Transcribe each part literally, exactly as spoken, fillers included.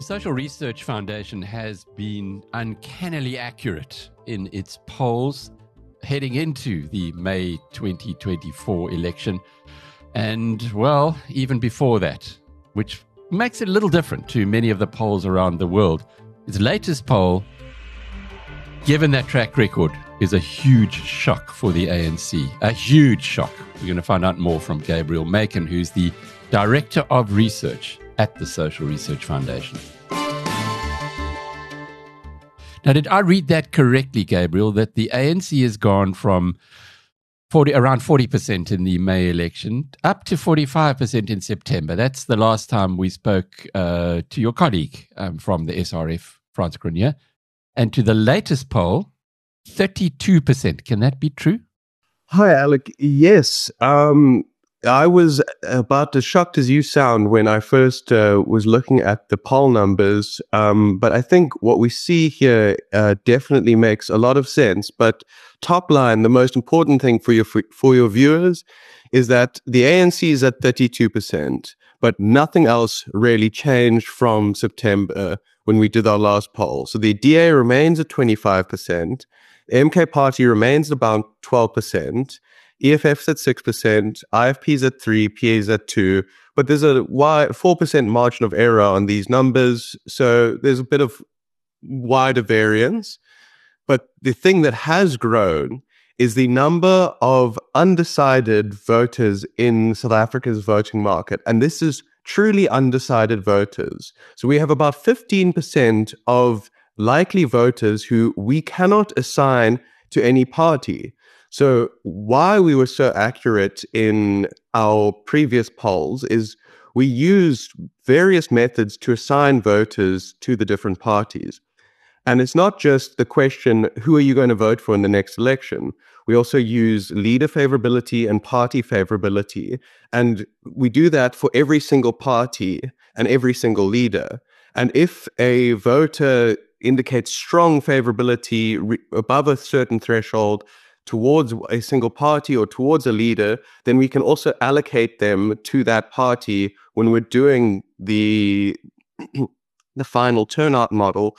Social Research Foundation has been uncannily accurate in its polls heading into the May twenty twenty-four election. And, well, even before that, which makes it a little different to many of the polls around the world. Its latest poll, given that track record, is a huge shock for the A N C. A huge shock. We're going to find out more from Gabriel Macon, who's the Director of Research at the Social Research Foundation. Now, did I read that correctly, Gabriel, that the A N C has gone from forty, around forty percent in the May election up to forty-five percent in September? That's the last time we spoke uh, to your colleague um, from the S R F, Frans Cronje. And to the latest poll, thirty-two percent. Can that be true? Hi, Alec. Yes. Um, I was about as shocked as you sound when I first uh, was looking at the poll numbers. Um, but I think what we see here uh, definitely makes a lot of sense. But top line, the most important thing for your for your viewers is that the A N C is at thirty-two percent, but nothing else really changed from September when we did our last poll. So the D A remains at twenty-five percent. The M K party remains about twelve percent. E F F's at six percent, I F P's at three percent, P A's at two percent, but there's a wide four percent margin of error on these numbers, so there's a bit of wider variance. But the thing that has grown is the number of undecided voters in South Africa's voting market, and this is truly undecided voters. So we have about fifteen percent of likely voters who we cannot assign to any party. So why we were so accurate in our previous polls is we used various methods to assign voters to the different parties. And it's not just the question, who are you going to vote for in the next election? We also use leader favorability and party favorability. And we do that for every single party and every single leader. And if a voter indicates strong favorability re- above a certain threshold towards a single party or towards a leader, then we can also allocate them to that party when we're doing the, the final turnout model.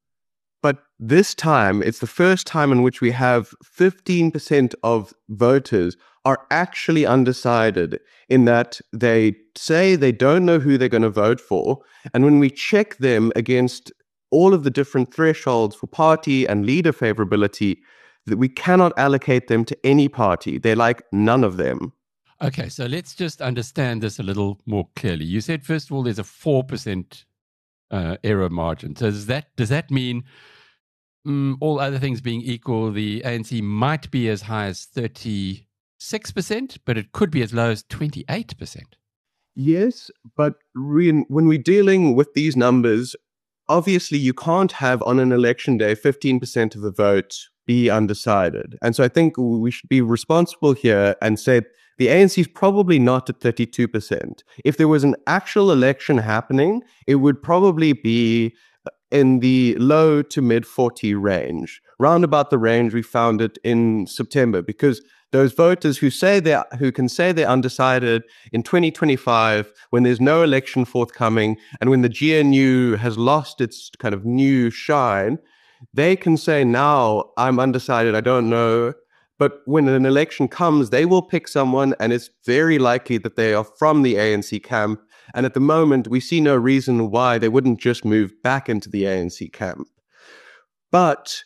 But this time, it's the first time in which we have fifteen percent of voters are actually undecided in that they say they don't know who they're going to vote for. And when we check them against all of the different thresholds for party and leader favorability, that we cannot allocate them to any party. They're like none of them. Okay, so let's just understand this a little more clearly. You said, first of all, there's a four percent uh, error margin. So does that, does that mean, um, all other things being equal, the A N C might be as high as thirty-six percent, but it could be as low as twenty-eight percent? Yes, but re- when we're dealing with these numbers, obviously you can't have on an election day fifteen percent of the vote be undecided. And so I think we should be responsible here and say the A N C is probably not at thirty-two percent. If there was an actual election happening, it would probably be in the low to mid forty range, round about the range we found it in September, because those voters who say they who can say they're undecided in twenty twenty-five, when there's no election forthcoming, and when the G N U has lost its kind of new shine, they can say now, I'm undecided, I don't know. But when an election comes, they will pick someone, and it's very likely that they are from the A N C camp. And at the moment, we see no reason why they wouldn't just move back into the A N C camp. But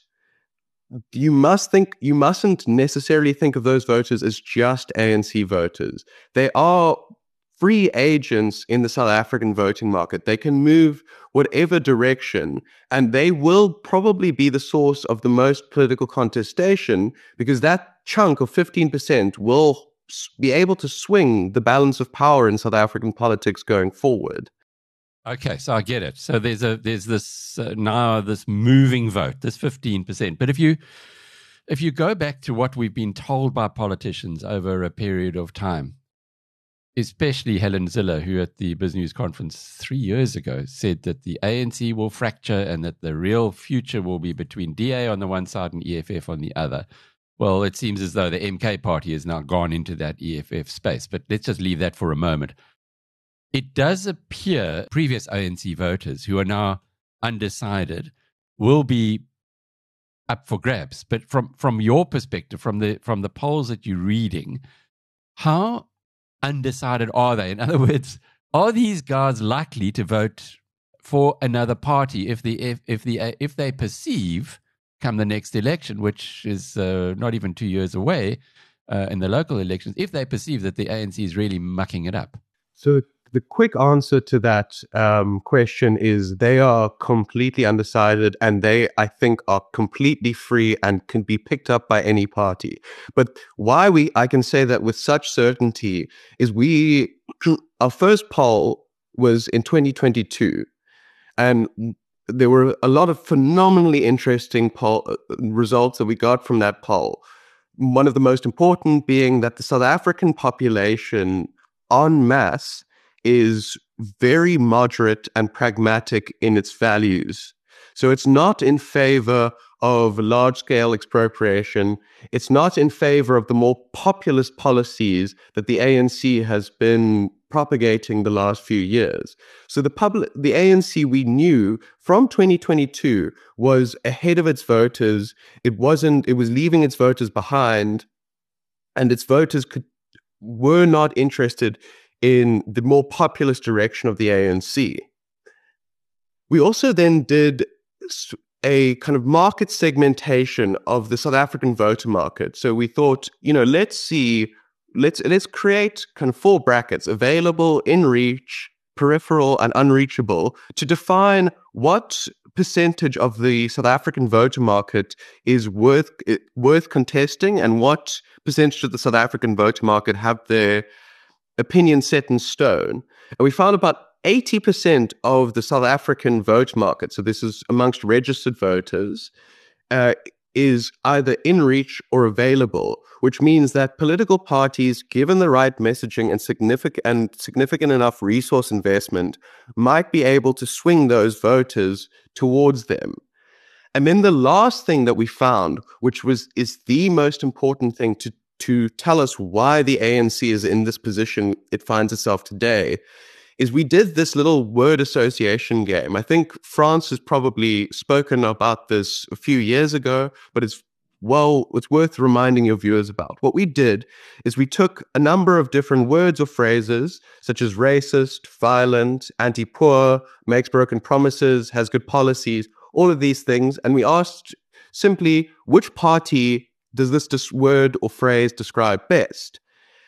you must think, you mustn't necessarily think of those voters as just A N C voters. They are free agents in the South African voting market. They can move whatever direction, and they will probably be the source of the most political contestation, because that chunk of fifteen percent will be able to swing the balance of power in South African politics going forward. Okay, so I get it. So there's a there's this uh, now this moving vote, this fifteen percent. But if you if you go back to what we've been told by politicians over a period of time, especially Helen Zille, who at the BizNews conference three years ago said that the A N C will fracture and that the real future will be between D A on the one side and E F F on the other. Well, it seems as though the M K party has now gone into that E F F space, but let's just leave that for a moment. it does appear previous A N C voters who are now undecided will be up for grabs. But from, from your perspective, from the from the polls that you're reading, how undecided are they? In other words, are these guys likely to vote for another party if the if if the uh, if they perceive come the next election, which is uh, not even two years away, uh, in the local elections, if they perceive that the A N C is really mucking it up? So the quick answer to that um, question is they are completely undecided, and they, I think, are completely free and can be picked up by any party. But why we, I can say that with such certainty is we, our first poll was in twenty twenty-two, and there were a lot of phenomenally interesting poll results that we got from that poll. One of the most important being that the South African population en masse is very moderate and pragmatic in its values. So it's not in favor of large-scale expropriation. It's not in favor of the more populist policies that the A N C has been propagating the last few years. So the public, the A N C we knew from twenty twenty-two was ahead of its voters. It wasn't, it was leaving its voters behind, and its voters could were not interested in the more populist direction of the A N C. We also then did a kind of market segmentation of the South African voter market. So we thought, you know, let's see, let's let's create kind of four brackets: available, in reach, peripheral, and unreachable, to define what percentage of the South African voter market is worth worth contesting, and what percentage of the South African voter market have their opinion set in stone. And we found about eighty percent of the South African vote market, so this is amongst registered voters, uh, is either in reach or available, which means that political parties, given the right messaging and significant and significant enough resource investment, might be able to swing those voters towards them. And then the last thing that we found, which was is the most important thing to to tell us why the A N C is in this position it finds itself today, is we did this little word association game. I think France has probably spoken about this a few years ago, but it's well, it's worth reminding your viewers about. What we did is we took a number of different words or phrases, such as racist, violent, anti-poor, makes broken promises, has good policies, all of these things, and we asked simply, which party does this dis- word or phrase describe best?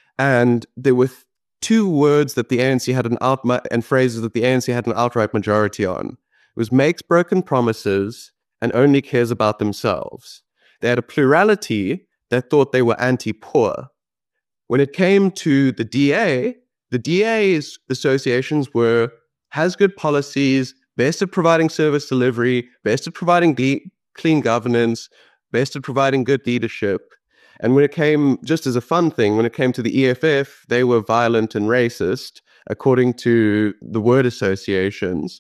And there were th- two words that the A N C had an out and phrases that the A N C had an outright majority on. It was makes broken promises and only cares about themselves. They had a plurality that thought they were anti-poor. When it came to the D A, the D A's associations were has good policies, best at providing service delivery, best at providing de- clean governance, best at providing good leadership. And when it came, just as a fun thing, when it came to the E F F, they were violent and racist, according to the word associations.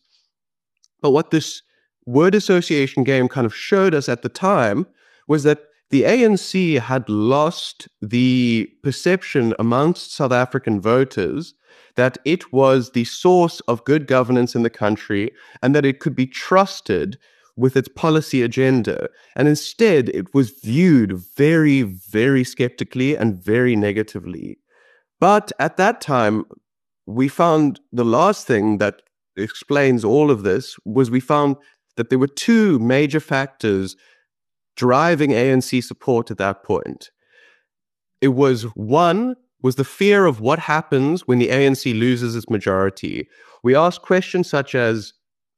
But what this word association game kind of showed us at the time was that the A N C had lost the perception amongst South African voters that it was the source of good governance in the country and that it could be trusted with its policy agenda. And instead, it was viewed very, very skeptically and very negatively. But at that time, we found the last thing that explains all of this was we found that there were two major factors driving A N C support at that point. It was, one, was the fear of what happens when the A N C loses its majority. We asked questions such as,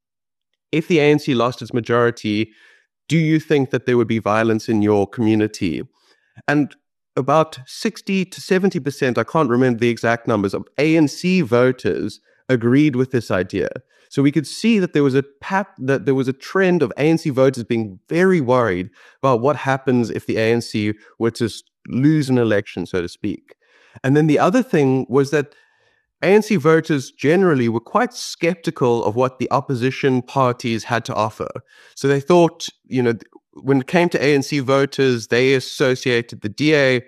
if the A N C lost its majority, do you think that there would be violence in your community? And about sixty to seventy percent, I can't remember the exact numbers, of A N C voters agreed with this idea. So we could see that there was a pat, that there was a trend of A N C voters being very worried about what happens if the A N C were to lose an election, so to speak. And then the other thing was that A N C voters generally were quite skeptical of what the opposition parties had to offer. So they thought, you know, when it came to A N C voters, they associated the D A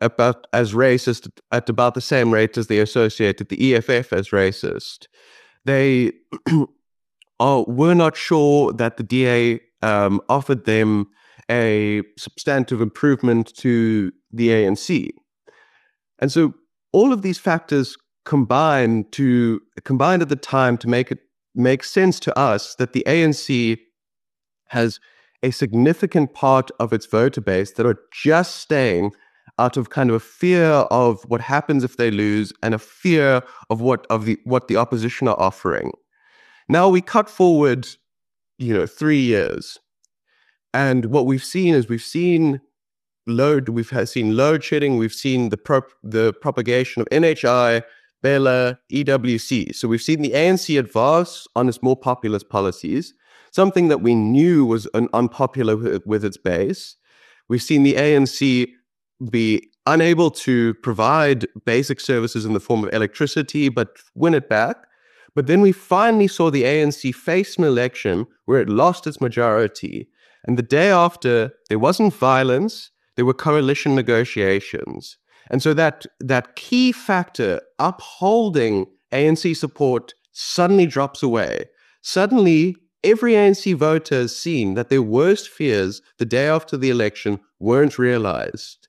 about as racist at about the same rate as they associated the E F F as racist. They oh, were not sure that the D A um, offered them a substantive improvement to the A N C. And so all of these factors combined to combined at the time to make it make sense to us that the A N C has a significant part of its voter base that are just staying out of kind of a fear of what happens if they lose and a fear of what of the what the opposition are offering. Now we cut forward, you know, three years, and what we've seen is we've seen load, we've had, seen load shedding, we've seen the pro, the propagation of N H I, Bella, E W C. So we've seen the A N C advance on its more populist policies, something that we knew was an unpopular with, with its base. We've seen the A N C be unable to provide basic services in the form of electricity, but win it back. But then we finally saw the A N C face an election where it lost its majority. And the day after, there wasn't violence, there were coalition negotiations. And so that, that key factor upholding A N C support suddenly drops away. Suddenly, every A N C voter has seen that their worst fears the day after the election weren't realized.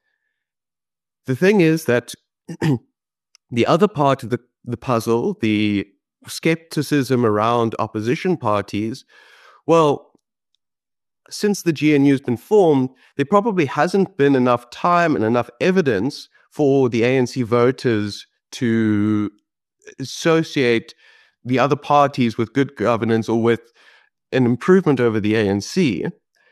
The thing is that the other part of the, the puzzle, the skepticism around opposition parties, well, since the G N U has been formed, there probably hasn't been enough time and enough evidence for the A N C voters to associate the other parties with good governance or with an improvement over the A N C.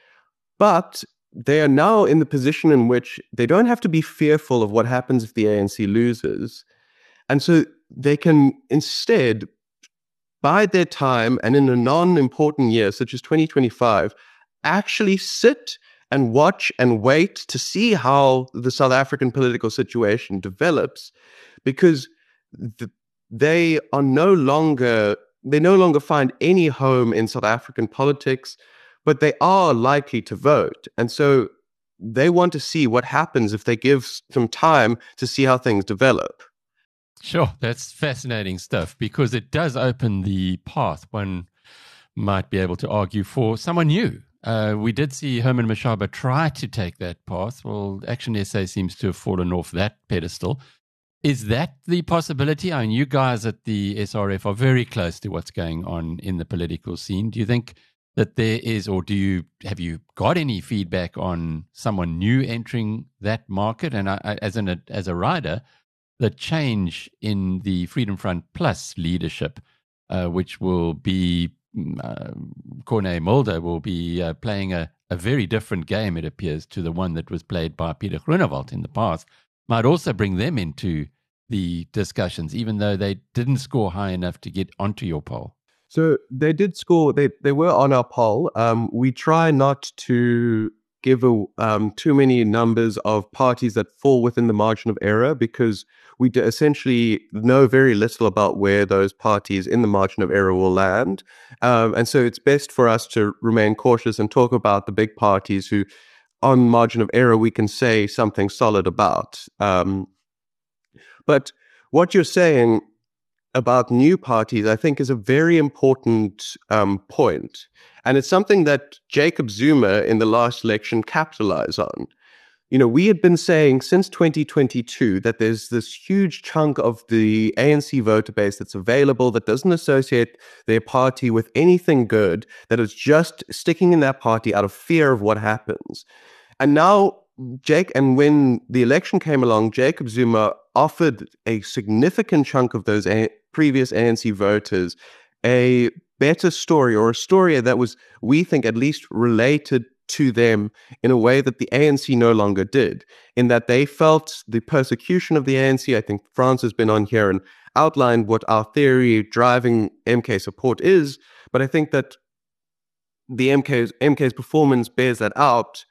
But they are now in the position in which they don't have to be fearful of what happens if the A N C loses. And so they can instead bide their time and in a non-important year, such as twenty twenty-five, actually sit and watch and wait to see how the South African political situation develops, because the, they are no longer, they no longer find any home in South African politics, but they are likely to vote. And so they want to see what happens if they give some time to see how things develop. Sure, that's fascinating stuff, because it does open the path, one might be able to argue, for someone new. Uh, we did see Herman Mashaba try to take that path. Well, Action S A seems to have fallen off that pedestal. Is that the possibility? I mean, you guys at the S R F are very close to what's going on in the political scene. Do you think that there is, or do you have you got any feedback on someone new entering that market? And I, I, as an as a rider, the change in the Freedom Front Plus leadership, uh, which will be uh, Corné Mulder will be uh, playing a, a very different game, it appears, to the one that was played by Peter Groenewald in the past, might also bring them into the discussions, even though they didn't score high enough to get onto your poll. So they did score, they, they were on our poll. Um, we try not to give a, um, too many numbers of parties that fall within the margin of error, because we do essentially know very little about where those parties in the margin of error will land. Um, and so it's best for us to remain cautious and talk about the big parties who, on margin of error, we can say something solid about. Um, but what you're saying about new parties, I think, is a very important um, point. And it's something that Jacob Zuma in the last election capitalized on. You know, we had been saying since twenty twenty-two that there's this huge chunk of the A N C voter base that's available that doesn't associate their party with anything good, that is just sticking in that party out of fear of what happens. And now, Jake, and when the election came along, Jacob Zuma offered a significant chunk of those a- previous A N C voters a better story, or a story that was, we think, at least related to them in a way that the A N C no longer did, in that they felt the persecution of the A N C. I think France has been on here and outlined what our theory driving M K support is, but I think that the M K's, M K's performance bears that out.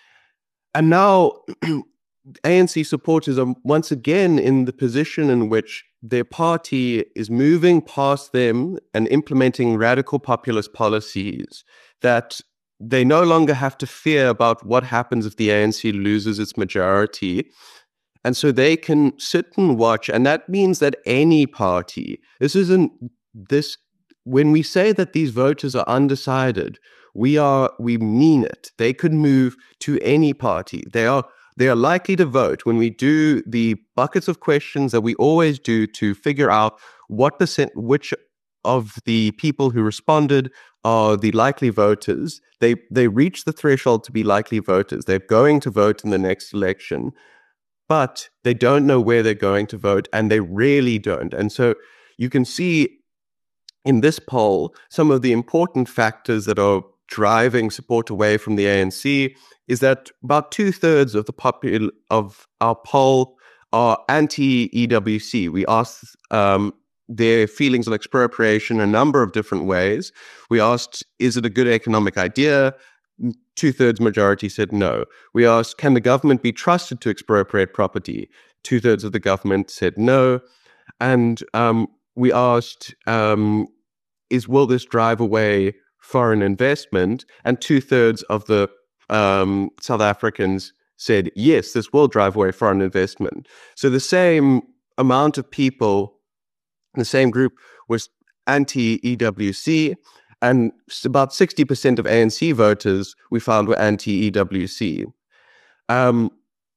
And now A N C supporters are once again in the position in which their party is moving past them and implementing radical populist policies that they no longer have to fear about what happens if the A N C loses its majority. And so they can sit and watch. And that means that any party, this isn't this, when we say that these voters are undecided, we are, we mean it. They could move to any party. They are, they are likely to vote. When we do the buckets of questions that we always do to figure out what percent, which of the people who responded are the likely voters, they, they reach the threshold to be likely voters. They're going to vote in the next election, but they don't know where they're going to vote, and they really don't. And so you can see in this poll some of the important factors that are driving support away from the A N C is that about two-thirds of the popul- of our poll are anti-E W C. We asked um, their feelings on expropriation a number of different ways. We asked, is it a good economic idea? Two-thirds majority said no. We asked, can the government be trusted to expropriate property? Two-thirds of the government said no. And um, we asked, um, is will this drive away foreign investment? And two-thirds of the um, South Africans said, yes, this will drive away foreign investment. So the same amount of people, the same group was anti-E W C, and about sixty percent of A N C voters we found were anti-E W C. Um,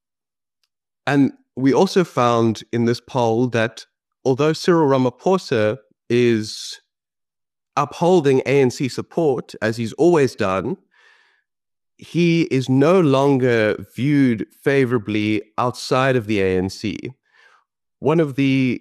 and we also found in this poll that although Cyril Ramaphosa is upholding A N C support, as he's always done, he is no longer viewed favorably outside of the A N C. One of the,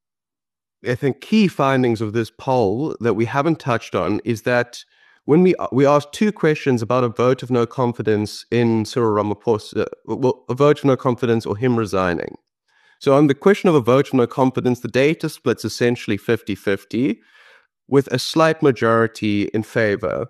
I think, key findings of this poll that we haven't touched on is that when we we asked two questions about a vote of no confidence in Cyril Ramaphosa, well, a vote of no confidence or him resigning. So on the question of a vote of no confidence, the data splits essentially fifty-fifty, with a slight majority in favor.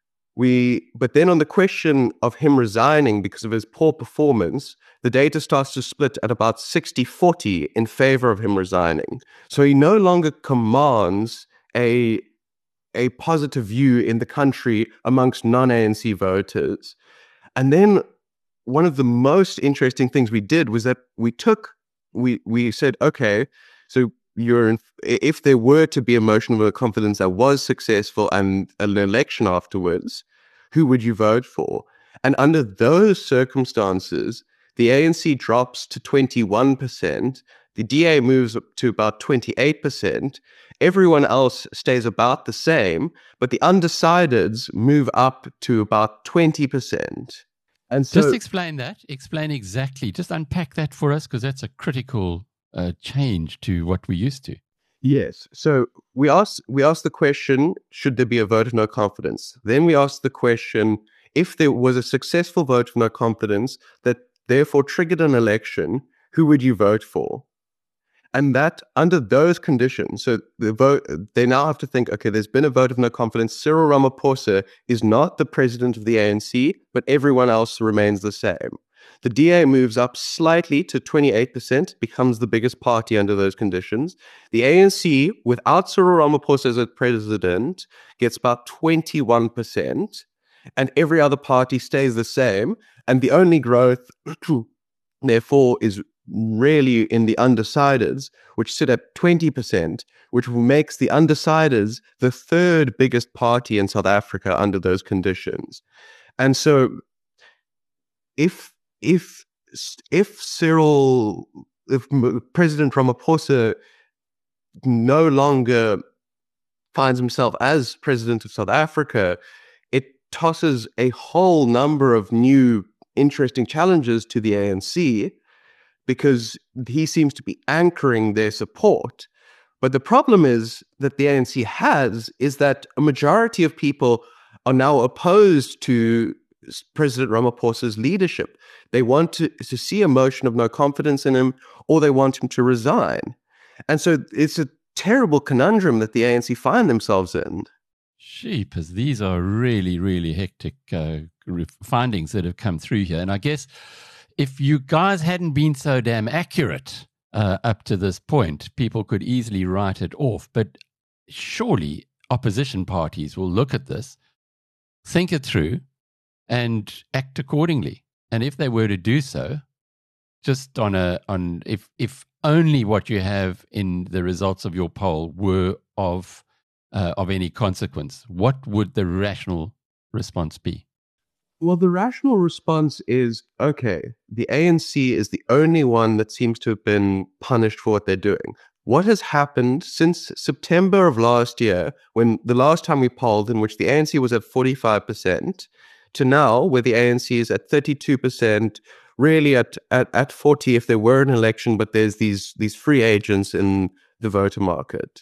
We, but then on the question of him resigning because of his poor performance, the data starts to split at about sixty forty in favor of him resigning. So he no longer commands a, a positive view in the country amongst non-A N C voters. And then one of the most interesting things we did was that we took, we, we said, okay, so you're in, if there were to be a motion of no confidence that was successful and an election afterwards, who would you vote for? And under those circumstances, the A N C drops to twenty-one percent, the D A moves up to about twenty-eight percent, everyone else stays about the same, but the undecideds move up to about twenty percent. And so, just explain that, explain exactly, just unpack that for us, because that's a critical uh, change to what we used to. Yes. So we asked we asked the question, should there be a vote of no confidence? Then we asked the question, if there was a successful vote of no confidence that therefore triggered an election, who would you vote for? And that under those conditions, so the vote, they now have to think, okay, there's been a vote of no confidence. Cyril Ramaphosa is not the president of the A N C, but everyone else remains the same. The D A moves up slightly to twenty-eight percent, becomes the biggest party under those conditions. The A N C, without Cyril Ramaphosa as president, gets about twenty-one percent, and every other party stays the same. And the only growth, therefore, is really in the undecideds, which sit at twenty percent, which makes the undecideds the third biggest party in South Africa under those conditions. And so if If if Cyril, if President Ramaphosa no longer finds himself as president of South Africa, it tosses a whole number of new interesting challenges to the A N C because he seems to be anchoring their support. But the problem is that the A N C has is that a majority of people are now opposed to President Ramaphosa's leadership. They want to, to see a motion of no confidence in him, or they want him to resign. And so it's a terrible conundrum that the A N C find themselves in. Sheepers, these are really, really hectic uh, findings that have come through here. And I guess if you guys hadn't been so damn accurate uh, up to this point, people could easily write it off. But surely opposition parties will look at this, think it through, and act accordingly. And if they were to do so, just on a on if if only what you have in the results of your poll were of uh, of any consequence, what would the rational response be? Well, the rational response is, okay, the A N C is the only one that seems to have been punished for what they're doing. What has happened since September of last year, when the last time we polled, in which the A N C was at forty-five percent, to now, where the A N C is at thirty-two percent, really at, at, at forty if there were an election, but there's these, these free agents in the voter market?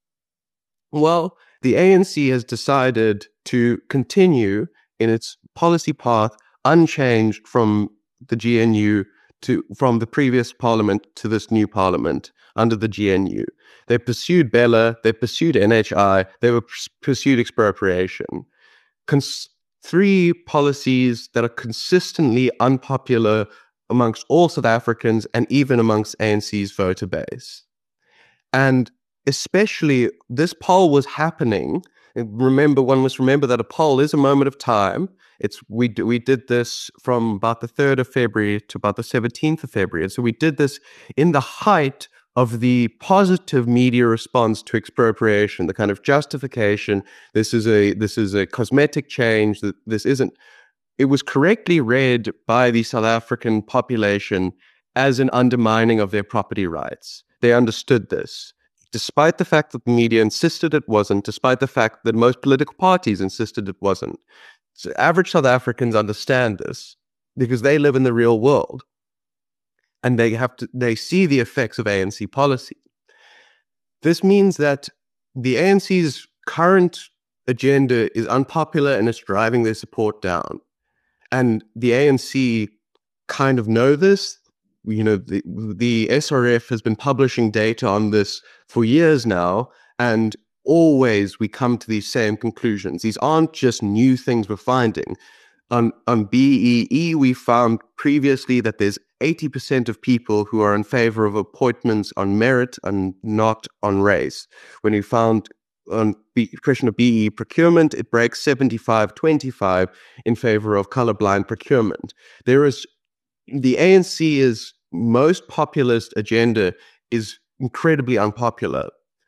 Well, the A N C has decided to continue in its policy path unchanged from the G N U to from the previous parliament to this new parliament under the G N U. They pursued Bella, they pursued N H I, they were pursued expropriation. Cons- three policies that are consistently unpopular amongst all South Africans and even amongst A N C's voter base. And especially this poll was happening. Remember, one must remember that a poll is a moment of time. It's we we did this from about the third of February to about the seventeenth of February. And so we did this in the height of the positive media response to expropriation, the kind of justification. This is a this is a cosmetic change. That this isn't. It was correctly read by the South African population as an undermining of their property rights. They understood this, despite the fact that the media insisted it wasn't, despite the fact that most political parties insisted it wasn't. So average South Africans understand this because they live in the real world and they have to, they see the effects of A N C policy. This means that the A N C's current agenda is unpopular and it's driving their support down. And the A N C kind of know this. You know, the, the S R F has been publishing data on this for years now, and always we come to these same conclusions. These aren't just new things we're finding. On, on B E E, we found previously that there's eighty percent of people who are in favor of appointments on merit and not on race. When we found on the question of B E E procurement, it breaks seventy-five twenty-five in favor of colorblind procurement. There is The A N C's most populist agenda is incredibly unpopular.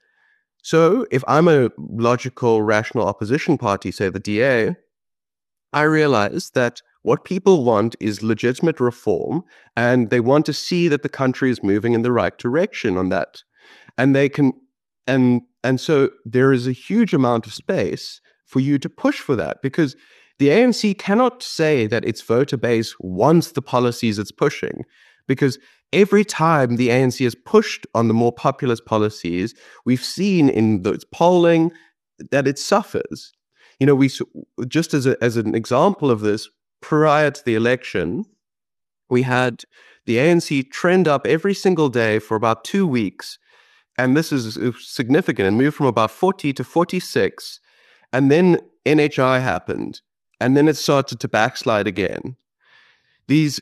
So if I'm a logical, rational opposition party, say the D A, I realize that what people want is legitimate reform, and they want to see that the country is moving in the right direction on that. And they can, and and so there is a huge amount of space for you to push for that, because the A N C cannot say that its voter base wants the policies it's pushing, because every time the A N C has pushed on the more populist policies, we've seen in the polling that it suffers. You know, we just as a, as an example of this, prior to the election, we had the A N C trend up every single day for about two weeks, and this is significant, and moved from about forty to forty-six, and then N H I happened. And then it started to backslide again. These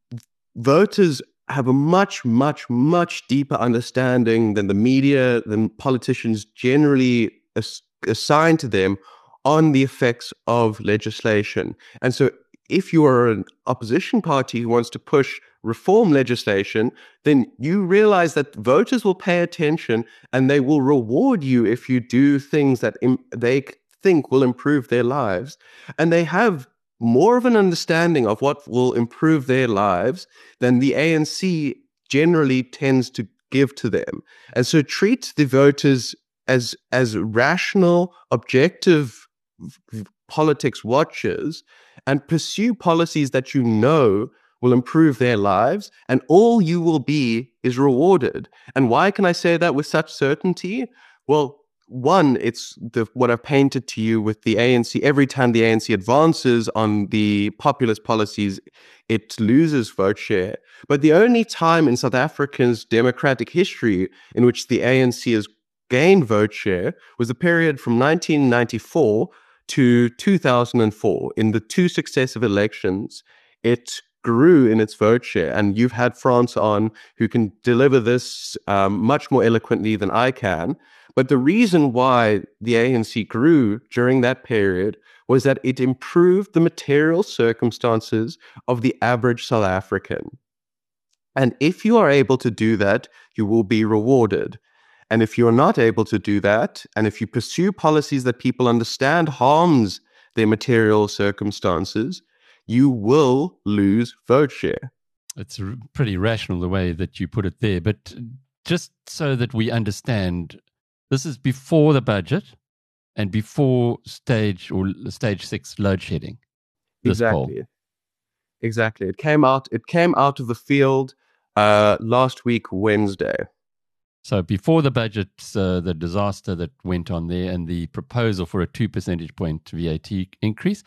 voters have a much, much, much deeper understanding than the media, than politicians generally as- assign to them on the effects of legislation. And so if you are an opposition party who wants to push reform legislation, then you realize that voters will pay attention and they will reward you if you do things that im- they think will improve their lives. And they have more of an understanding of what will improve their lives than the A N C generally tends to give to them. And so treat the voters as, as rational, objective v- politics watchers, and pursue policies that you know will improve their lives, and all you will be is rewarded. And why can I say that with such certainty? Well, one, it's the, what I've painted to you with the A N C. Every time the A N C advances on the populist policies, it loses vote share. But the only time in South Africa's democratic history in which the A N C has gained vote share was the period from nineteen ninety-four to two thousand four. In the two successive elections, it grew in its vote share. And you've had France on, who can deliver this um, much more eloquently than I can. But the reason why the A N C grew during that period was that it improved the material circumstances of the average South African. And if you are able to do that, you will be rewarded. And if you are not able to do that, and if you pursue policies that people understand harms their material circumstances, you will lose vote share. It's pretty rational the way that you put it there. But just so that we understand, this is before the budget and before stage or stage six load shedding. This exactly. Poll. Exactly. It came out. It came out of the field uh, last week, Wednesday. So before the budget, uh, the disaster that went on there and the proposal for a two percentage point V A T increase,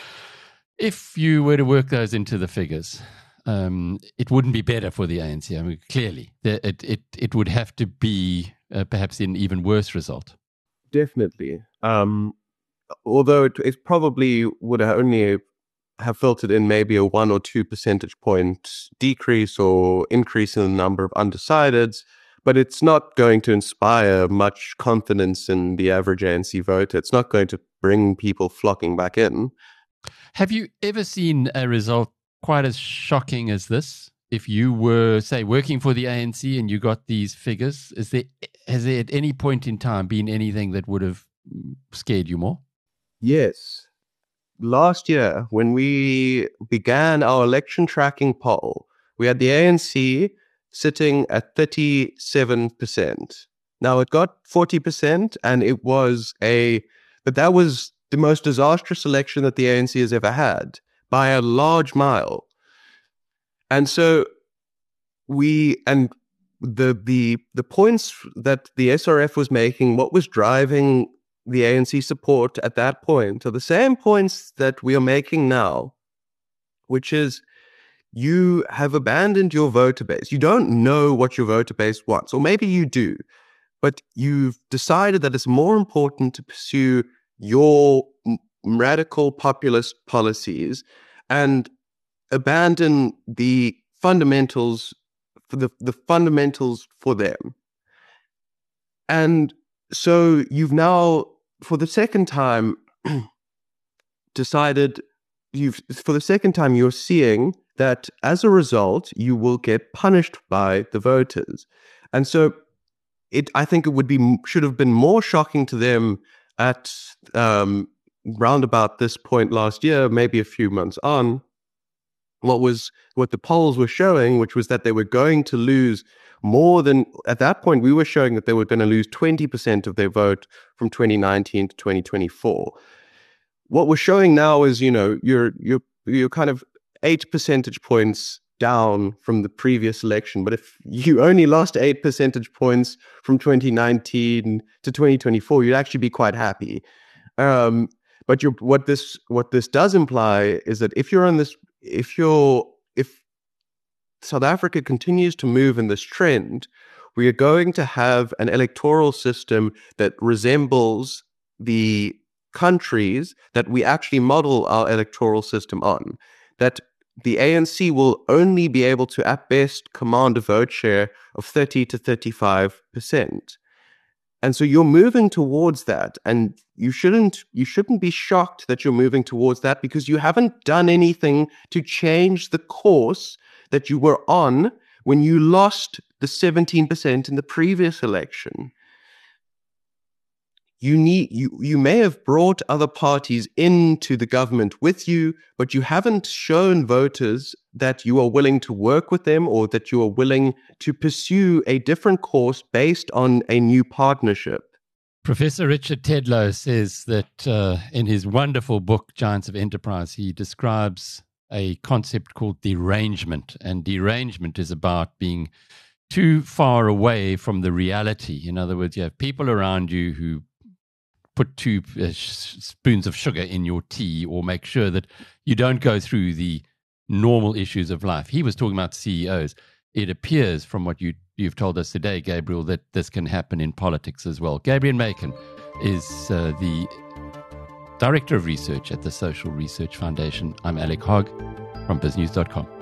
if you were to work those into the figures, um, it wouldn't be better for the A N C. I mean, clearly, it it it would have to be uh, perhaps an even worse result. Definitely. Um, although it, it probably would have only have filtered in maybe a one or two percentage point decrease or increase in the number of undecideds, but it's not going to inspire much confidence in the average A N C voter. It's not going to bring people flocking back in. Have you ever seen a result quite as shocking as this? If you were, say, working for the A N C and you got these figures, is there has there at any point in time been anything that would have scared you more? Yes. Last year, when we began our election tracking poll, we had the A N C sitting at thirty-seven percent. Now, it got forty percent, and it was a, but that was the most disastrous election that the A N C has ever had by a large mile. And so we, and the the the points that the S R F was making, what was driving the A N C support at that point are the same points that we are making now, which is you have abandoned your voter base. You don't know what your voter base wants, or maybe you do, but you've decided that it's more important to pursue your radical populist policies and abandon the fundamentals for the, the fundamentals for them. And so you've now, for the second time, decided, you've for the second time, you're seeing that as a result, you will get punished by the voters. And so it, I think it would be, should have been more shocking to them at um, round about this point last year, maybe a few months on, what was, what the polls were showing, which was that they were going to lose more than, at that point, we were showing that they were going to lose twenty percent of their vote from twenty nineteen to twenty twenty-four. What we're showing now is, you know, you're, you're, you're kind of eight percentage points down from the previous election. But if you only lost eight percentage points from twenty nineteen to twenty twenty-four, you'd actually be quite happy. Um, but you're, what this, what this does imply is that if you're on this, if you're, if South Africa continues to move in this trend, we are going to have an electoral system that resembles the countries that we actually model our electoral system on. That the A N C will only be able to, at best, command a vote share of thirty to thirty-five percent. And so you're moving towards that, and you shouldn't you shouldn't be shocked that you're moving towards that, because you haven't done anything to change the course that you were on when you lost the seventeen percent in the previous election. You need you you may have brought other parties into the government with you, but you haven't shown voters that you are willing to work with them, or that you are willing to pursue a different course based on a new partnership. Professor Richard Tedlow says that uh, in his wonderful book, Giants of Enterprise, he describes a concept called derangement. And derangement is about being too far away from the reality. In other words, you have people around you who put two uh, sh- spoons of sugar in your tea, or make sure that you don't go through the normal issues of life. He was talking about C E Os. It appears from what you, you've told us today, Gabriel, that this can happen in politics as well. Gabriel Macon is uh, the Director of Research at the Social Research Foundation. I'm Alec Hogg from biz news dot com.